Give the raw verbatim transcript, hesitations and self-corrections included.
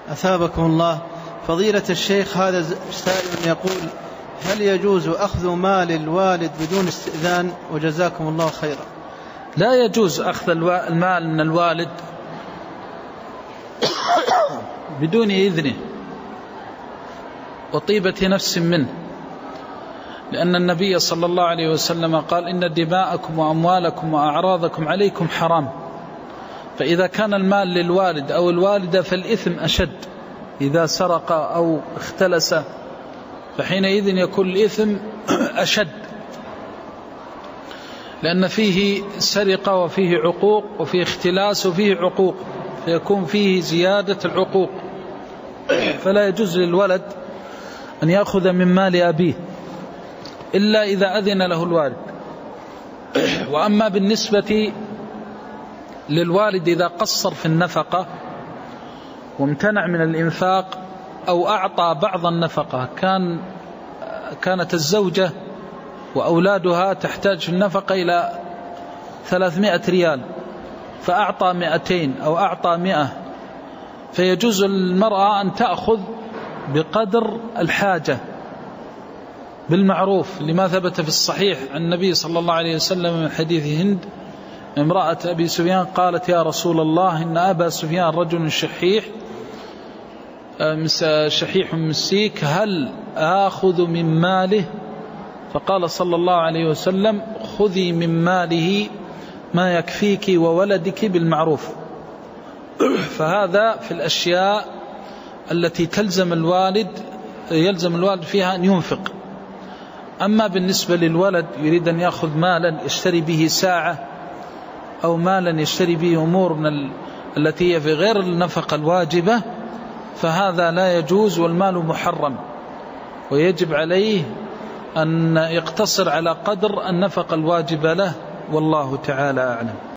أثابكم الله. فضيلة الشيخ، هذا سائل يقول: هل يجوز أخذ مال الوالد بدون استئذان؟ وجزاكم الله خيرا. لا يجوز أخذ المال من الوالد بدون إذنه وطيبة نفس منه، لأن النبي صلى الله عليه وسلم قال: إن دماءكم وأموالكم وأعراضكم عليكم حرام. فإذا كان المال للوالد أو الوالدة فالإثم أشد، إذا سرق أو اختلس فحينئذ يكون الإثم أشد، لأن فيه سرقة وفيه عقوق وفيه اختلاس وفيه عقوق، فيكون فيه زيادة العقوق. فلا يجوز للولد أن يأخذ من مال أبيه إلا إذا أذن له الوالد. وأما بالنسبة للوالد إذا قصر في النفقة وامتنع من الإنفاق أو أعطى بعض النفقة، كان كانت الزوجة وأولادها تحتاج في النفقة إلى ثلاثمائة ريال فأعطى مئتين أو أعطى مئة، فيجوز المرأة أن تأخذ بقدر الحاجة بالمعروف، لما ثبت في الصحيح عن النبي صلى الله عليه وسلم من حديث هند امرأة أبي سفيان قالت: يا رسول الله، إن أبا سفيان رجل شحيح شحيح مسيك، هل آخذ من ماله؟ فقال صلى الله عليه وسلم: خذي من ماله ما يكفيك وولدك بالمعروف. فهذا في الأشياء التي تلزم الوالد يلزم الوالد فيها أن ينفق. أما بالنسبة للولد يريد أن يأخذ مالا يشتري به ساعة أو مالا يشتري به أمور من التي هي في غير النفقة الواجبة، فهذا لا يجوز، والمال محرم، ويجب عليه أن يقتصر على قدر النفقة الواجبة له، والله تعالى أعلم.